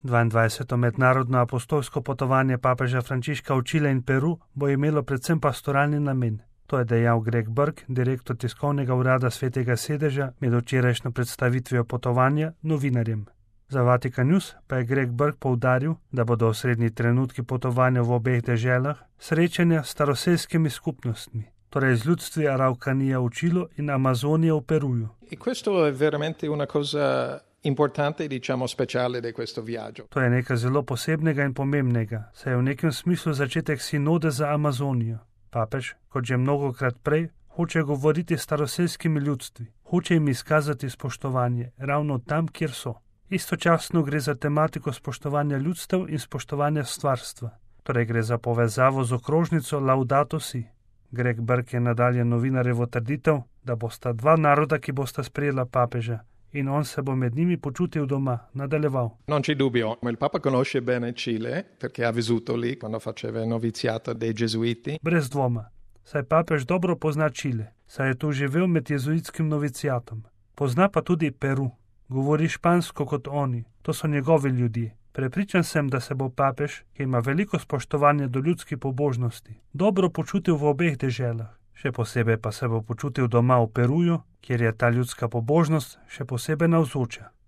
22. mednarodno apostolsko potovanje papeža Frančiška v Čile in Peru bo imelo predvsem pastoralni namen. To je dejal Greg Burke, direktor tiskovnega urada Svetega sedeža, med včerajšnjo predstavitvijo potovanja novinarjem. Za Vatikan News pa je Greg Burke poudaril, da bodo osrednji trenutki potovanja v obeh deželah srečanja s staroselskimi skupnostmi, torej z ljudstvi Araucanija v Čilu in Amazonije v Peruju. Questo è veramente una cosa importante, diciamo speciale di questo viaggio. To je nekaj zelo posebnega in pomembnega, saj je v nekem smislu začetek sinode za Amazonijo. Papež, kot že mnogokrat prej, hoče govoriti s staroselskimi ljudstvi, hoče jim izkazati spoštovanje ravno tam, kjer so. Istočasno gre za tematiko spoštovanja ljudstev in spoštovanja stvarstva, torej gre za povezavo z okrožnico Laudato Si. Greg Burke je nadalje novinarjevo trditev, da bosta dva naroda, ki bosta sprejela papeža, in on se bo med njimi počutil doma, nadaljeval. Non c'è dubbio, il Papa conosce bene Cile, perché ha vissuto lì quando faceva il noviziato dei Gesuiti. Brez dvoma, saj papež dobro pozna Čile, saj je tu živel med jezuitskim noviciatom. Pozna pa tudi Peru. Govori špansko kot oni, to so njegovi ljudje. Prepričan sem, da se bo papež, ki ima veliko spoštovanja do ljudskih pobožnosti, dobro počutil v obeh deželah. Še posebej pa se bo počutil doma v Peruju, kjer je ta ljudska pobožnost še posebej navzoča.